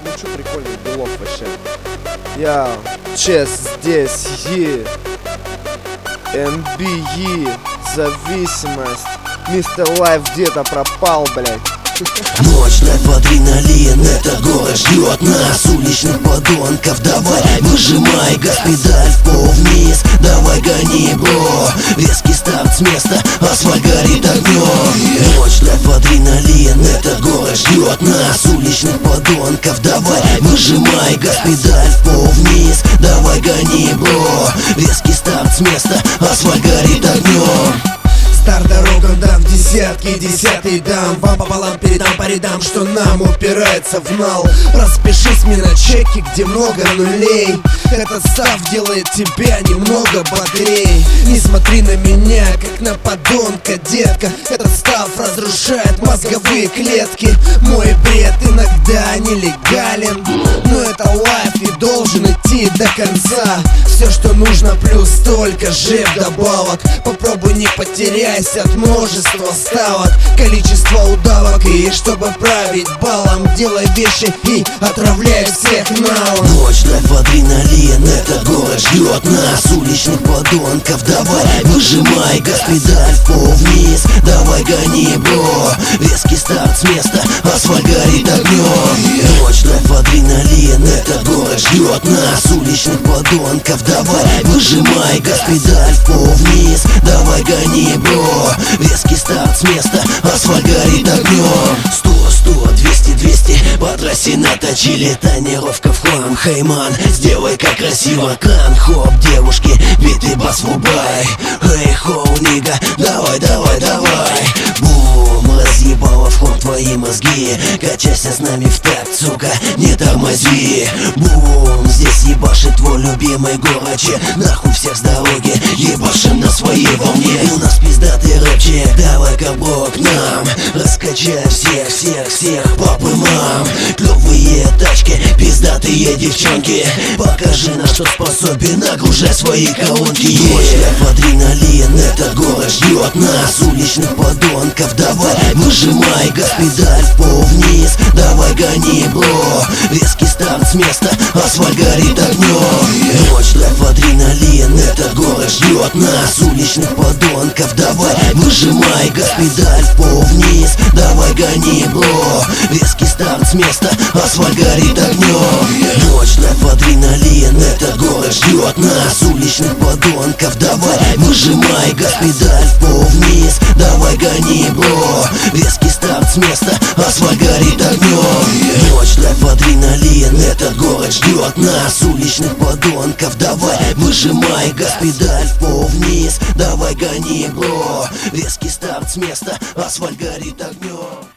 Ну что, прикольный белок вообще. Я Чес здесь, МБИ, зависимость. Мистер Лайф где-то пропал, блядь. Ночь, адреналин, этот город ждет нас, уличных подонков. Давай, выжимай газ, педаль в пол вниз. Давай, гони, бро. Резкий старт с места, асфальт горит огнем. Ночь, адреналин, этот город ждет нас, уличных подонков. Давай, выжимай газ, педаль в пол вниз. Давай, гони, бро. Резкий старт с места, асфальт горит огнем. Старт дорогам дам в десятки, десятый дам. Вам пополам передам по рядам, что нам упирается в нал. Распишись мне на чеке, где много нулей. Этот став делает тебя немного бодрей. Не смотри на меня, как на подонка, детка. Этот став разрушает мозговые клетки. Мой бред иногда нелегален, но это лайф и должен идти до конца. Все, что нужно, плюс столько же вдобавок. Попробуй не потеряйся от множества ставок, количество удавок. И чтобы править балом, делай вещи и отравляй всех налом. Ночь, адреналин, этот город ждет нас, уличных подонков. Давай, выжимай газ, педаль в пол вниз. Давай, гони, бро. Резкий старт с места, асфальт горит огнем. Ночь, адреналин, этот город ждет нас, уличных подонков. Давай, выжимай газ, педаль в пол вниз. Давай, гони, бро. Резкий старт с места, асфальт горит огнем. 100, 200, 200, по трассе наточили, тонировка в хлам. Хейман, сделай как красиво, кран, хоп, девушки, битый бас врубай. Эй, хоу, нига, давай, давай, давай. Бум, разъебала в ход твои мозги. Качайся с нами в такт, сука, не тормози. Бум, здесь ебашит твой любимый городче. Нахуй всех с дороги, ебашим на своей волне. У нас пиздатый рэпчик, давай-ка, бро, к нам. Раскачай всех, всех, всех, папы, мам. Клёвые тачки, пиздатые девчонки. Покажи, на что способен, нагружай свои колонки. Ночь, адреналин, этот город ждет нас, уличных подонков. Давай, выжимай газ, педаль в пол вниз. Давай, гони, бро. Резкий старт с места, асфальт горит огнем. Ночь, адреналин, этот город ждет нас, уличных подонков. Давай, выжимай газ, педаль в пол вниз. Давай, гони, бро. Резкий старт с места, асфальт горит огнем. Ночь, адреналин, этот город ждет нас, уличных подонков. Давай, выжимай газ, педаль в пол вниз. Давай, гони, бро. Резкий старт с места, асфальт горит огнем. Ночь, адреналин, этот город ждет нас, уличных подонков. Давай, выжимай газ, педаль в пол вниз. Давай, гони, бро. Резкий старт с места, асфальт горит огнем.